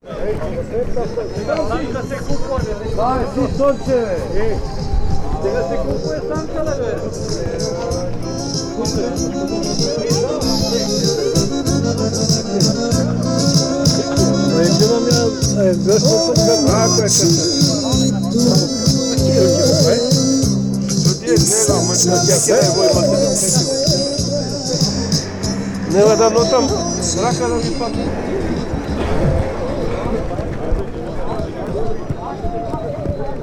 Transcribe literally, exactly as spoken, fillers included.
Sanca se compone. Dai, si sorgere. Deve se compone Sanca la vera. Regina mea, vreau să fac acua ăsta. Ne va dar nota, será que ela me pagou?